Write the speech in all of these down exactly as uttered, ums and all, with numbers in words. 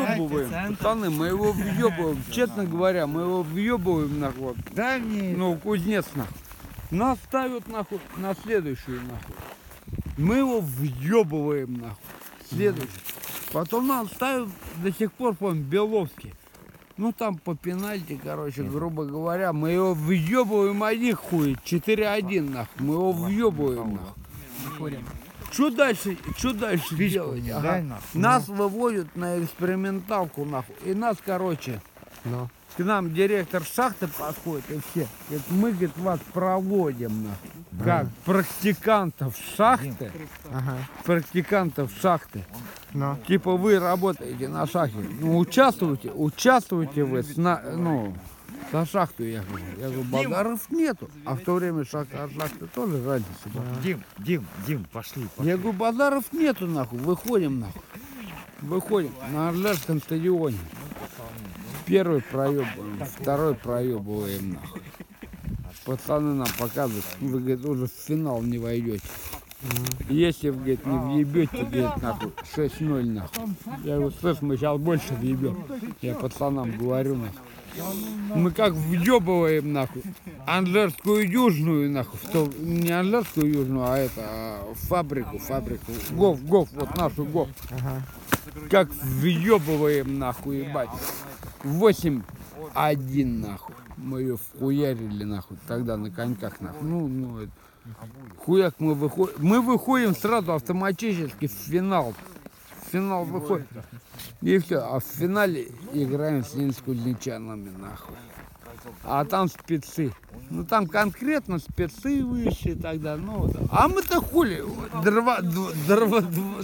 въебываем, пацаны, мы его въебываем, честно говоря, мы его въебываем нахуй. Да мне. Ну, кузнец нахуй. Нас ставят нахуй на следующую нахуй. Мы его въебываем нахуй. Следующий. Потом нас ставят до сих пор, помню, Беловский. Ну там по пенальти, короче, грубо говоря, мы его въебываем один хуй, четыре один нахуй. Мы его въебываем нахуй. Что дальше, что дальше делать? Ага. Нас выводят на эксперименталку нахуй. И нас, короче, Но. к нам директор шахты подходит и все. Говорит, мы, говорит, вас проводим нахуй. Как практикантов шахты. Ага. Практикантов шахты. Но. Типа вы работаете на шахте. Ну участвуйте, участвуйте вы с на, ну, на шахту, я говорю. Я говорю, Базаров нету. А в то время шахта, шахта тоже разница была. Дим, Дим, Дим, пошли. пошли. Я говорю, Базаров нету нахуй, выходим нахуй. Выходим на Орлеанском стадионе. Первый проебываем, второй проебываем нахуй. Пацаны нам показывают, вы, говорит, уже в финал не войдете. Если вы, говорит, не въебете, говорит, нахуй, шесть ноль нахуй. Я говорю, слышь, мы сейчас больше въебем. Я пацанам говорю, нахуй. Мы как въебываем, нахуй, Анжерскую южную, нахуй. То, не Анжерскую южную, а это, а фабрику, фабрику. Гоф, Гоф, вот нашу Гоф. Ага. Как въебываем, нахуй, ебать. восемь один, нахуй. Мы ее вхуярили, нахуй, тогда на коньках, нахуй. Ну, ну, это... Хуяк мы выходим. Мы выходим сразу автоматически в финал. В финал выходим. И все. А в финале играем с Ленинск-Кузнечанами, нахуй. А там спецы. Ну там конкретно спецы высшие тогда. Ну, да. А мы-то хули? Дрова, дрова,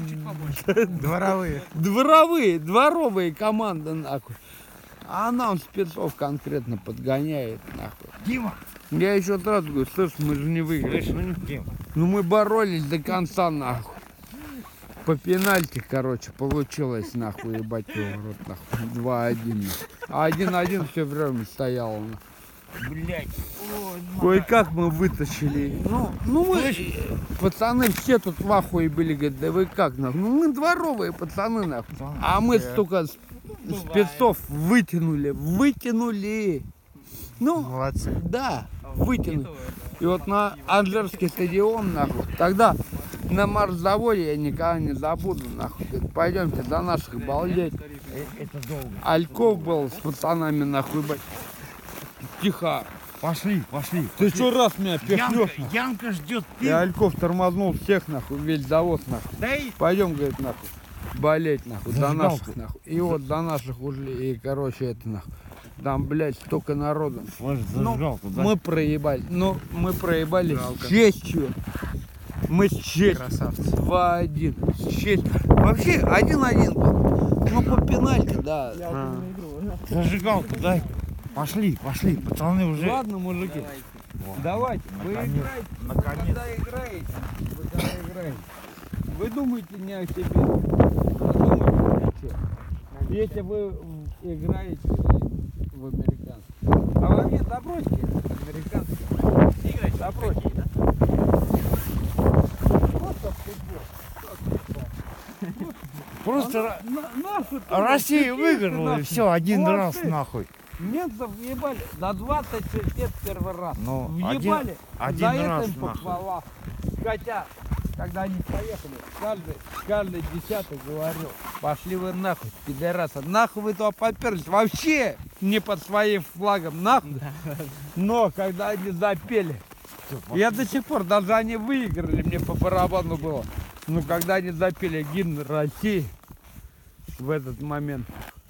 Дворовые. Дворовые, дворовые команды, нахуй. А нам спецов конкретно подгоняет, нахуй. Дима! Я еще сразу говорю, слышь, мы же не выиграли. Слышь, Дим. Ну мы боролись до конца, нахуй. По пенальти, короче, получилось, нахуй, ебать его в рот, нахуй. два один. А один один все время стоял. Блять. Кое-как мы вытащили. Ну, ну мы, пацаны все тут в ахуе были, говорят, да вы как, нахуй. Ну мы дворовые пацаны, нахуй. А мы столько спецов вытянули, вытянули. Ну, Молодцы. да, вытянули. И вот на Анжерский стадион, нахуй, тогда на марш-заводе, я никогда не забуду, нахуй, говорит, пойдемте до наших балдеть. Это долго. Альков был с пацанами, нахуй, ебать. Тихо. Пошли, пошли. Ты пошли. что раз меня пихнешь, Янка, нахуй? Янка ждет И пиво. Альков тормознул всех, нахуй, весь завод, нахуй. Да и... Пойдем, говорит, нахуй, болеть, нахуй, до Зажигалку. наших, нахуй. И вот до наших ушли, и, короче, это, нахуй. Там, блядь, столько народу. Может, Ну, зажигалку, да? мы проебали, ну, мы проебали с честью. Мы с честью. Красавцы. два один. С честью. Вообще, один один был. Ну, по пенальти, да. А. Зажигалку дай. Пошли, пошли. Пацаны уже... Ладно, мужики. Давайте, вы Наконец. играете. Наконец. Когда играете, вы когда играете. Вы думаете не о себе. Вы думаете о чем. Если вы играете в американский. А вообще забросьте американский. Играйте, забросьте. Просто футбол. Просто На- нашу Россия чисто выиграла, и нашу. все, один раз Молодцы. нахуй. Немцев въебали на двадцать шесть лет первый раз. Ну, Въебали, один- за один это раз им нахуй. похвала. Хотя, когда они поехали, каждый, каждый десятый говорил, пошли вы нахуй, пидорасы, нахуй вы туда поперлись, вообще не под своим флагом, нахуй. Но когда они запели, я до сих пор, даже они выиграли, мне по барабану было. Но когда они запели гимн России в этот момент,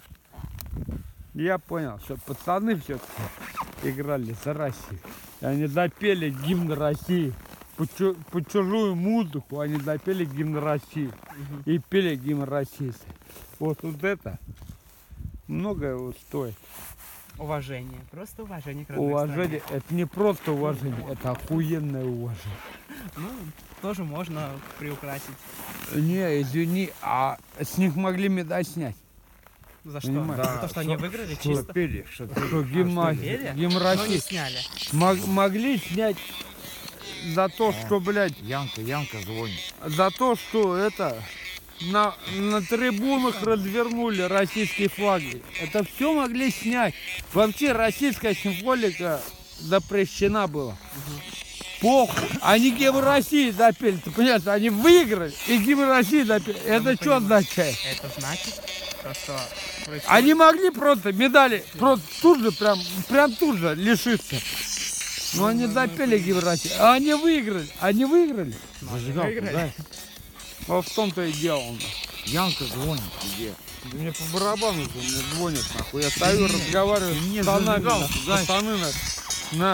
я понял, что пацаны все-таки играли за Россию. И они запели гимн России. Под, чу- под чужую музыку они запели гимн России. И пели гимн России. Вот, вот это многое вот стоит. Уважение. Просто уважение к родной Уважение, это не просто уважение, это охуенное уважение. стране. Ну, тоже можно приукрасить. Не, извини, а с них могли медаль снять. За что? Понимаю. За то, что они выиграли чисто? Что пели, что пели. Что гимн, пели? гимн Но не России. сняли. Мог- могли снять за то, что, блядь, Янка, Янка звонит. за то, что это на, на трибунах развернули российские флаги. Это все могли снять. Вообще российская символика запрещена была. Похуй. Они гимн России допели. Ты понимаешь, они выиграли и гимн России допели. Это что означает? Это значит, то, что происходит- Они могли просто медали просто тут же, прям, прям тут же лишиться. Но они допели гимн России. А они выиграли. Они выиграли. Зажигалку, выиграли. дай. Вот в том-то и дело. Янка звонит тебе. Да мне по барабану же, мне звонят, нахуй. Я стою, разговариваю Ты мне с пацанами, зажигалку нахуй. дай. Пацаны, на. На.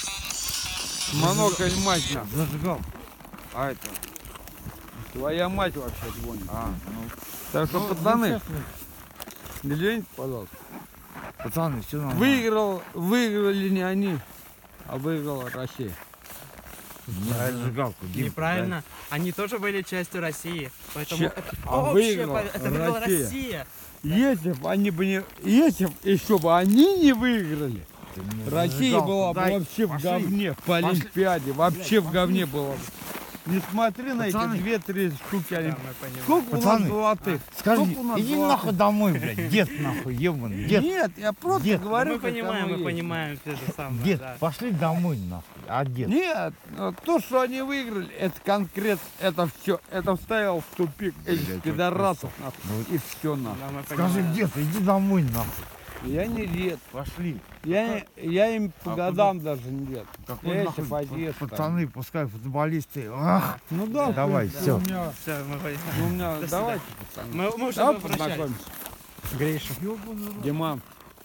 Монокль, мать, на. Зажигалку. А это? Твоя мать вообще звонит. А, ну. Так что, ну, пацаны, ну, честно, извините, пожалуйста. Пацаны, все нормально. Выиграл, выиграли не они, а выиграла Россия. Не зажигалку, Дим, Неправильно. Они тоже были частью России. Поэтому Че- это а общее выиграла по- это выиграла Россия. Россия. Если бы они бы не, если бы еще бы они не выиграли, дай. Ты мне Россия зажигалку была бы дай. вообще в Пошли. говне, по Пошли. Олимпиаде, вообще в пошли. говне была бы. Не смотри на Пацаны. эти две-три штуки Да, Олимпиады. мы понимаем. Сколько у нас Пацаны, золотых? Скажи, Сколько у нас иди золотых? нахуй домой, блядь. Дед нахуй, ебаный. Дед, Нет, я просто Дед, Да говорю, мы как понимаем, оно мы есть. понимаем это самое. дед, да. пошли домой нахуй. А дед? Нет, ну, то, что они выиграли, это конкретно, это все, это вставил в тупик этих Блядь, пидорасов, вот нахуй, и все нахуй. Да, мы Скажи, понимаем. дед, иди домой нахуй. Я не дед, Пошли. я, не- я им по А годам даже не дед. Какой Я нахуй эти подъезд там. пацаны, пускай футболисты. Ах, Ну да, давай, да, всё. У меня, Все, мы понимаем. у меня, До давайте, пацаны. Мы, мы уже Давай попрощались. познакомимся. Гриша. Дима,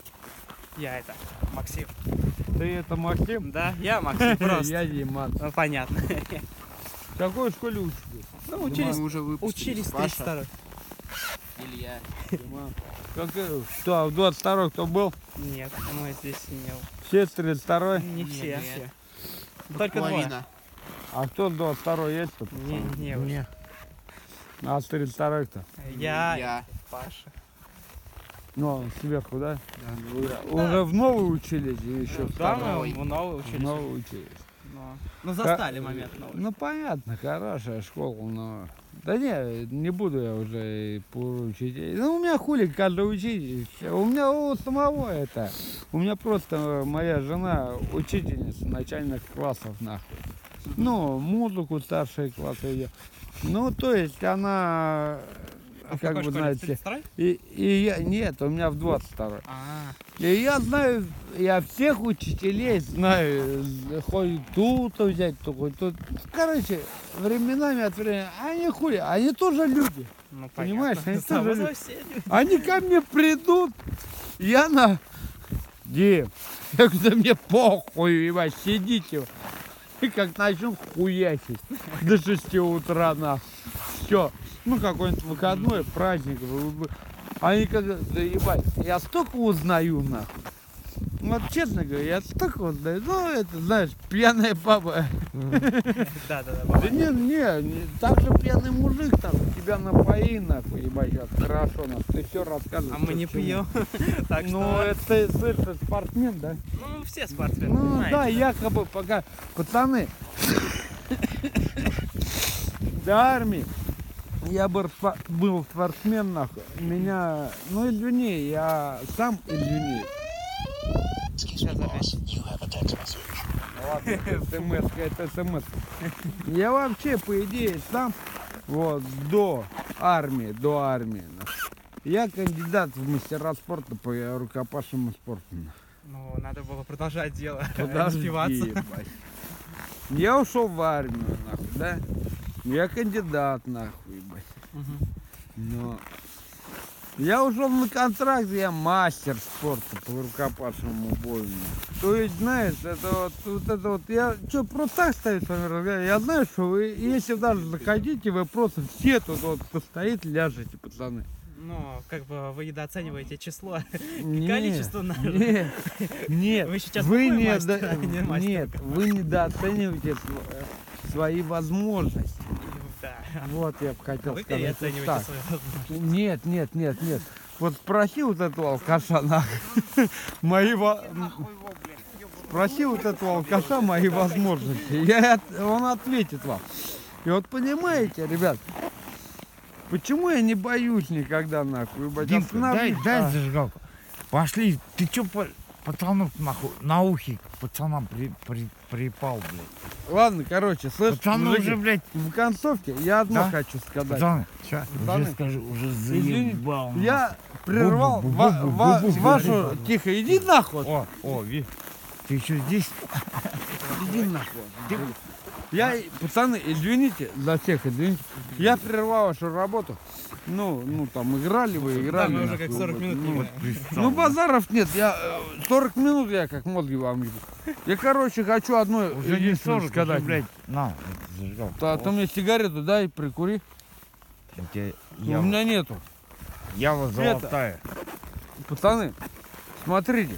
Я это, Максим. ты это Максим? Да, я Максим просто. Я Диман. Ну, понятно. В какой школе учитесь? Ну, учились, Мы уже выпустились. учились в Паша. тридцать второй. Илья. Диман. Как, э, что, а в двадцать второй кто был? Нет, мы здесь не... Все с тридцать второй? Не Нет, все. нет. все. Только двое. Половина. А кто с двадцать второй есть тут? Не, не, вы. не. А с тридцать второй кто? Я, Я. Паша. Ну, сверху, да? Вы Уже в новой учились или еще в Да, старой? мы в новой В учились. новой учились. Но, но застали момент новый. Ну, понятно, хорошая школа, но... Да не, не буду я уже и по учителей. Ну, у меня хули каждый учитель. У меня у самого это... У меня просто моя жена учительница начальных классов, нахуй. Ну, музыку старшие классы идет. Ну, то есть она... А в как какой вы школе? знаете... тридцать второй? И, и я... Нет, у меня в двадцать второй. А, И я знаю, я всех учителей знаю, хоть тут взять, то хоть тут. Короче, временами от времени, они хули, они тоже люди. ну Понимаешь, понятно. они Само тоже собой, люди. все люди. Они ко мне придут, я на... Дим, я говорю, да мне похуй, ебать, сидите. И как начнем хуячить до шести утра, нахуй. Все. Ну, какой-нибудь выходной, праздник. вы- вы- Они как, да ебать, я столько узнаю, нахуй. Вот честно говоря, я столько узнаю. Ну, это, знаешь, пьяная баба. Да, да, да. Да не, не, не, так же пьяный мужик там, тебя напои, нахуй, ебать, сейчас хорошо, нахуй, ты все рассказываешь. А мы что не к чему. пьем. Так Ну, что, это ты слышишь, спортсмен, да? ну, все спортсмены, Ну, знаете. да, якобы пока, пацаны, до армии я бы спа- был спортсмен, нахуй, меня, ну, извини, я сам извини. Сейчас опять. Ладно, это смс, это смс. Я вообще, по идее, сам, вот, до армии, до армии, нахуй. Я кандидат в мастера спорта по рукопашному спорту. нахуй. Ну, надо было продолжать дело. Подожди, Издеваться. ебать. Я ушел в армию, нахуй, да? Я кандидат, нахуй, ебать. Мгм. Но я ушел на контракт, я мастер спорта по рукопашному бою. То есть, знаешь, это вот, вот это вот, я что, просто так стою с вами разговаривать? Я знаю, что вы, если даже захотите, вы просто все тут вот постоите, ляжете, пацаны. Ну, как бы вы недооцениваете число, Нет, количество наших. Нет, нет, Вы сейчас вы плохой не, мастер, до- а не мастер. нет, вы недооцениваете св- свои возможности. Да. Вот я бы хотел Вы сказать. вот переоцениваете так. свои возможности. Нет, нет, нет, нет. Вот спроси вот этого алкаша, нахуй, мои во... Спроси вот этого алкаша мои возможности. Я, от- он ответит вам. И вот понимаете, ребят, Почему я не боюсь никогда, нахуй? ебать? Димка, дай, Остановись. дай А. зажигалку. Пошли. Ты чё, по- пацанов, нахуй, на ухи к пацанам при, при, припал, блядь. Ладно, короче, слышь, Пацаны мужики, уже, блядь, в концовке я одно Да? хочу сказать. пацаны, Пацаны, уже скажи, уже извини, заебал. Я прервал Бу-бу-бу-бу-бу, ва- ва- бу-бу-бу, вашу... говори. Тихо, иди нахуй. О, о, ви, ты еще здесь? Иди нахуй. Я, пацаны, извините, за всех извините. Я прервал вашу работу. Ну, ну там играли вы, играли. мы уже нахуй, как сорок вот, минут ну, не вот. играем. Ну, базаров нет, я э, сорок минут я как мозги вам ебу. Я, короче, хочу одно Уже не единственное сорок, сказать. уже, блядь, на, зажигалку. Да, ты мне сигарету дай, прикури. Я тебе- У я, меня нету. я вот золотая. Пацаны, смотрите.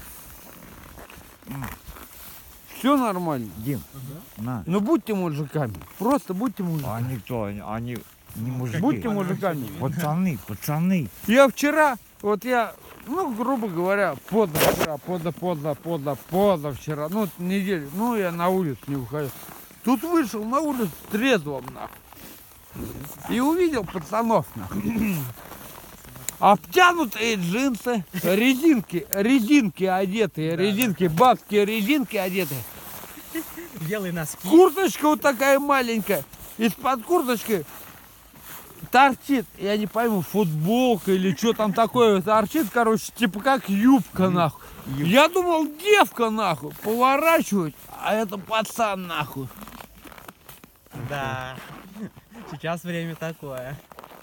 Все нормально. Дим, на. Ну будьте мужиками. Просто будьте мужиками. А никто, они, они не мужики. Будьте мужиками. Пацаны, пацаны. Я вчера, вот я, ну, грубо говоря, поздно вчера, поздно, поздно, поздно, поздно вчера, ну, неделю, ну, я на улицу не выходил. Тут вышел на улицу трезвым, нахуй. И увидел пацанов, нахуй. Обтянутые джинсы, резинки, резинки одетые, резинки, бабские резинки одетые. Белые носки. Курточка вот такая маленькая. Из-под курточки торчит, я не пойму, футболка или что там такое торчит, короче, типа как юбка, нахуй. Я думал, девка, нахуй, поворачивать, а это пацан, нахуй. Да. Сейчас время такое.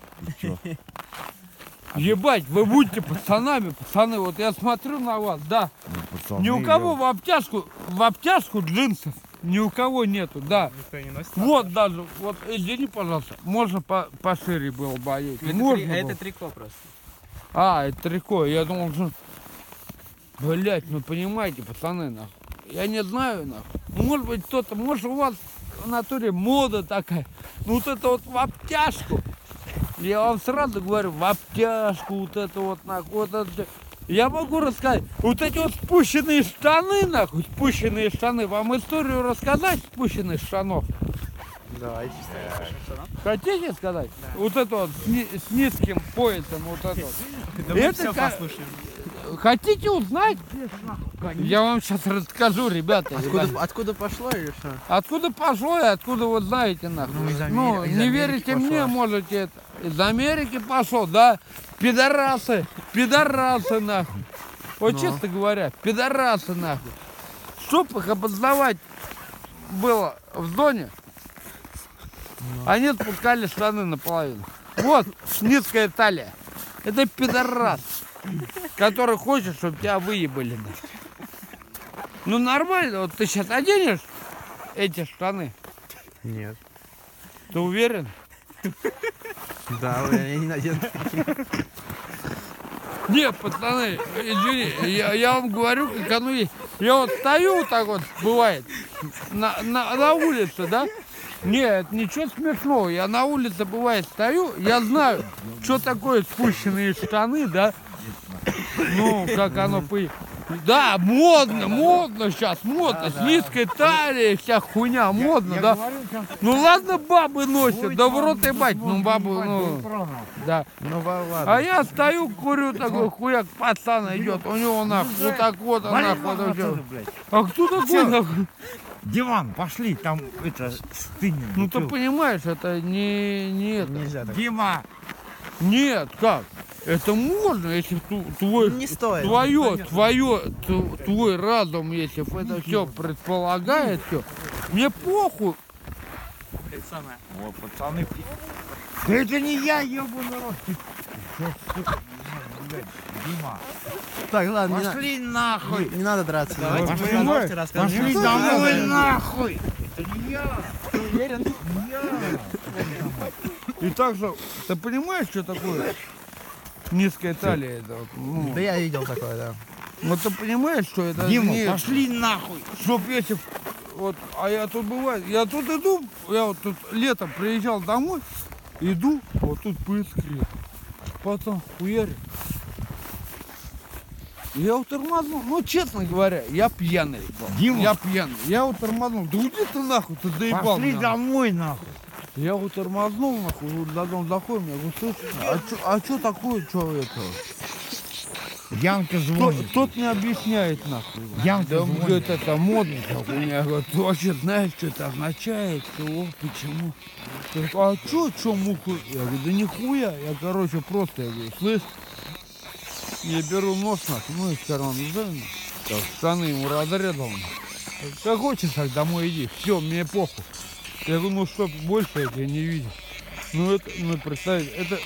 Ебать, вы будете пацанами, пацаны, вот я смотрю на вас, да. Ну, пацаны, Ни у кого я- в обтяжку, в обтяжку джинсов, ни у кого нету, да. Никто не носит. Вот даже, вот, извини, пожалуйста, можно по пошире было бы одеть. Это, Можно три- было. это трико просто. А, это трико. Я думал, что... Блять, ну понимаете, пацаны, нахуй. Я не знаю, нахуй. Может быть, кто-то, может, у вас в натуре мода такая. Ну вот это вот в обтяжку. Я вам сразу говорю, в обтяжку, вот это вот, нахуй, вот это. Я могу рассказать. Вот эти вот спущенные штаны, нахуй, спущенные штаны. Вам историю рассказать спущенных штанов? Давайте. Хотите сказать? Вот это вот с, ни- с низким поясом, вот это вот. Да мы Это все ка- послушаем. Хотите узнать? Я вам сейчас расскажу, ребята. ребята. Откуда, откуда пошло или что? Откуда пошло и откуда вы знаете, нахуй? Ну, из Амери- Ну, из не Америки верите пошло. мне, можете это. Из Америки пошел, да? Пидорасы, пидорасы, нахуй. Вот Ну. честно говоря, пидорасы, нахуй. Чтоб их обознавать было в зоне, они спускали штаны наполовину. Вот, низкая талия. Это пидорас, который хочет, чтобы тебя выебали, нахуй. Ну нормально, вот ты сейчас оденешь эти штаны, Нет. ты уверен? Да, я не надену. Не, пацаны, извини, я, я вам говорю, как оно есть. Я вот стою вот так вот, бывает, на, на, на улице, да? Нет, ничего смешного. Я на улице, бывает, стою, я знаю, что такое спущенные штаны, да? Ну, как оно по... Да, модно, модно сейчас, модно, с низкой талией, вся хуйня, модно, Я да? говорю, сейчас Ну ладно, бабы носят, будет да в вам рот ебать, ну мозги бабу, ебать, ну, будет правильно. да. Ну ладно. А я стою, курю, такой хуяк, пацан идет, у него нахуй, вот так вот, а Вали нахуй, нахуй это всё. отсюда, блядь. А кто такой, Всё. нахуй? Диван, пошли, там это стынем. Ну ты понимаешь, это не, не это. Нельзя так. Дима, Нет, как? Это можно, если ту- твой, Не стоит. твое, твое, тв- твой разум, если это все предполагает, все. Мне похуй. Это самое. вот, пацаны. Да это не я, ебаный рот. Ты чё, сука, блядь, Дима, Так, ладно, не, на- пошли нахуй. не надо драться. Давайте Пошли, вы продолжите Пошли рассказывать. домой нахуй. Это не я, Уверен? не я. И так же, ты понимаешь, что такое низкая талия? Это, вот, ну, Да я видел такое, да. вот ты понимаешь, что это Дима, не... пошли нахуй. Чтоб если... Вот, а я тут бывает, я тут иду, я вот тут летом приезжал домой, иду, вот тут поискрил. Потом хуярю. Я вот тормознул, ну честно говоря, я пьяный был. Дима. Я пьяный. Я вот тормознул. Да уйди ты нахуй, ты заебал Пошли меня. домой нахуй. Я вот тормознул, нахуй, вот до дома заходим, я говорю, слышь, а чё, а чё такое, чё это? Янка Тот, звонит. тот мне объясняет, нахуй. Янка Да, звонит. говорит, это модно, нахуй. Я говорю, ты вообще знаешь, что это означает, чего, почему? Я говорю, а чё, чё муху? Я говорю, да нихуя. Я, короче, просто, я говорю, слышь, я беру нож, нахуй, ну, из кармана, да, так, штаны ему разрезал. Как хочешь, так домой иди, все, мне похуй. Я говорю, ну что, больше я тебя не видел. Ну это, ну представьте, это...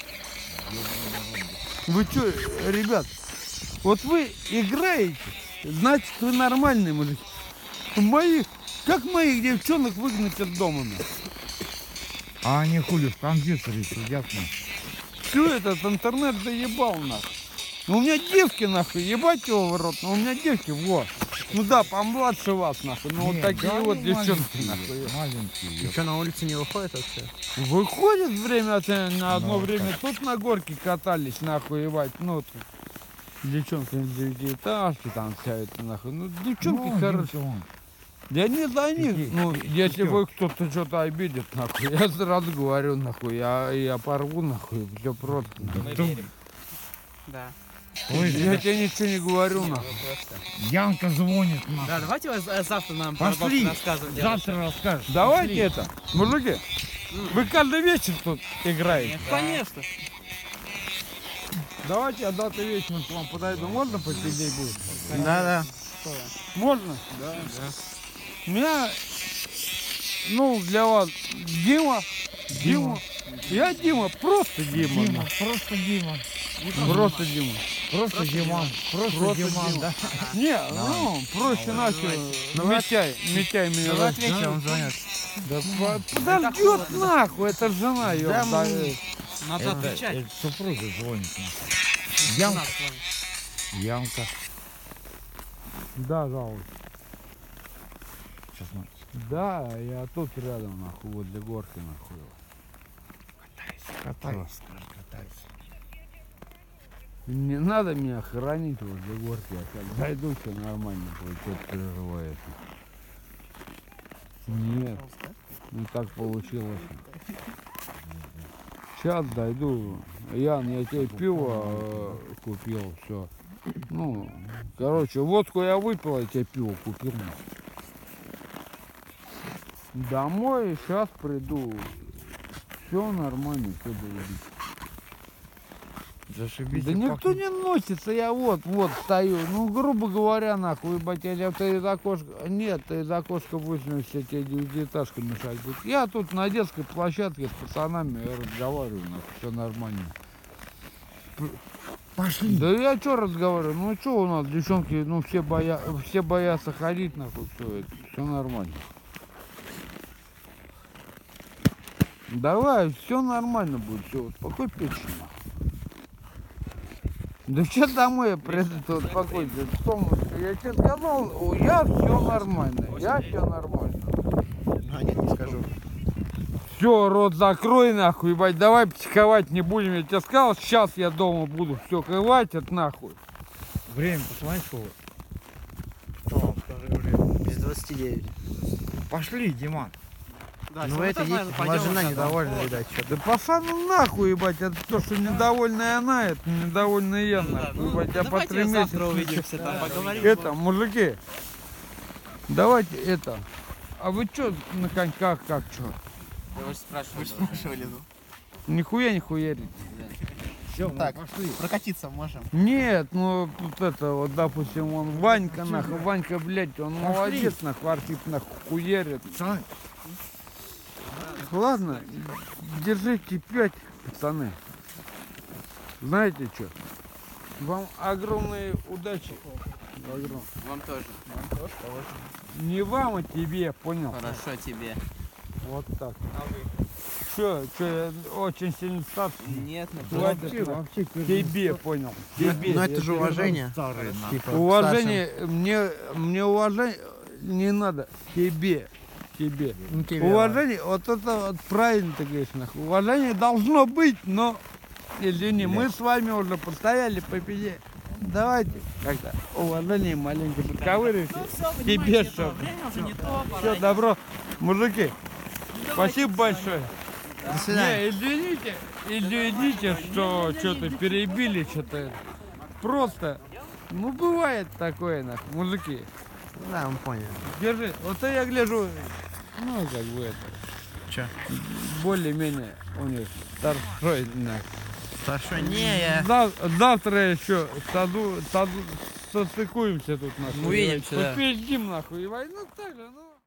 Вы что, ребят, вот вы играете, значит вы нормальные мужики. Моих, как моих девчонок выгнать из дома? А они хули в компьютере сидят. Все этот интернет заебал нахуй. Ну, у меня девки нахуй, ебать его в рот, но у меня девки, вот. Ну да, помладше вас нахуй, ну вот Нет, такие да, вот они девчонки маленькие, нахуй. Маленькие. Что, на улице не выходит вообще? Выходит время от времени, на одно Ну, время тут на горке катались, нахуй, ебать, ну, вот, девчонки из девятиэтажки, там вся это, нахуй, ну, девчонки, Ну, короче, видите, вон. я не за них, Пяти- ну, если пятерка. вы кто-то что-то обидит, нахуй, я сразу говорю, нахуй, я, я порву, нахуй, все просто, нахуй. Тут- Да. Ой, Я тебе ничего не говорю, нахуй. Янка звонит. нахуй. Да, давайте вы за- завтра нам про Пошли. бабку рассказывать. делать. Завтра расскажешь. Давайте Пошли. это, мужики, вы каждый вечер тут играете. Конечно. Давайте я завтра вечером к вам подойду, можно посидеть будет? Да-да. Можно? Да, да. У меня, ну, для вас Дима, Дима. Я Дима, просто Дима. Дима, просто Дима. Просто Дима. Просто Диман. Просто Просто Диман, Дима. да. Не, ну, проще начал. Митяй, Митяй меня Ну, зовут. ответьте, он звонит. Да по- подождет нахуй, это жена ее. Да, да, мы- э. Надо Это, отвечать. это супруга звонит. нахуй. Жена Янка. звонит. Янка. Да, жалуюсь. Сейчас мы... Да, я тут рядом, нахуй, возле горки, нахуй. Катайся, скажи, катайся. Не надо меня хранить возле горки, я как зайду, все нормально будет, что переживает. Нет, ну так получилось. Сейчас дойду. Ян, я тебе пиво э, купил, все. Ну, короче, водку я выпил, я тебе пиво купил. Домой сейчас приду. Все нормально, все будет. Зашибись. Да и никто пахнет. не носится, я вот, вот стою. Ну, грубо говоря, нахуй, ебать, я ты из окошка... Нет, ты из окошка восемьдесят, тебе девятиэтажка мешать будет. Я тут на детской площадке с пацанами разговариваю, нахуй, все нормально. Пошли. Да я что разговариваю? Ну, что у нас, девчонки, ну, все, боя... все боятся ходить, нахуй, все это, все нормально. Давай, все нормально будет, все, вот, покой печень, нахуй. Да что домой я приду, тут покой, солнышко, я тебе сказал, о, я все нормально, я все нормально. А, нет, не скажу. Все, рот закрой, нахуй, ебать, давай психовать не будем, я тебе сказал, сейчас я дома буду, все, хватит, нахуй. Время, посмотри, сколько. Что, скажи время? Без двадцати девяти. Пошли, Диман. Да, Ну всё, вы это давай, едете, пойдем моя жена сейчас. недовольна, видать, что-то. Да пошла ну нахуй, ебать, это то, что недовольная она, это недовольная я, Ну да, нахуй, ну, ебать, я по давайте три месяца. завтра увидимся, там поговорим. Это, мужики, давайте это, а вы что на коньках, как что? Я вас спрашиваю. Вы спрашивали, ну. Нихуя не хуярите. Все, Так. мы пошли. Прокатиться можем. Нет, ну тут это вот, допустим, он Ванька, нахуй, Ванька, блядь, он Пошли. молодец, нахуй, артист, нахуй, хуярит. Пацаны, Ладно, держите пять, пацаны. Знаете что? Вам огромной удачи. Огром- Вам тоже. Не вам, а тебе, понял? Хорошо тебе. Вот так. Что, что, я очень сильно старше? Нет, Хватит, вообще, нахуй. вообще, Тебе, понял? Тебе. Но это же уважение. старые, нахуй. Типа, Уважение, мне, мне уважение не надо. Тебе. Тебе. старшим. Ну, тебе. Уважение, вот это вот правильно ты говоришь, нахуй. Уважение должно быть, но, извини, мы с вами уже постояли по пиде. Давайте как-то уважение маленько подковыривайте. Тебе что? Время уже не то, пора Все, идти. добро. Мужики, спасибо большое. До свидания. Не, извините, извините, что что-то перебили, что-то. Просто, ну бывает такое, нах, мужики. Да, мы поняли. Держи, вот я гляжу, ну как бы это, Че? более-менее у них старшой, нах. Хорошо, не, я... Зав- завтра еще саду, саду, состыкуемся тут, нахуй. Увидимся, да. Попиздим, нахуй, и войну так же, ну.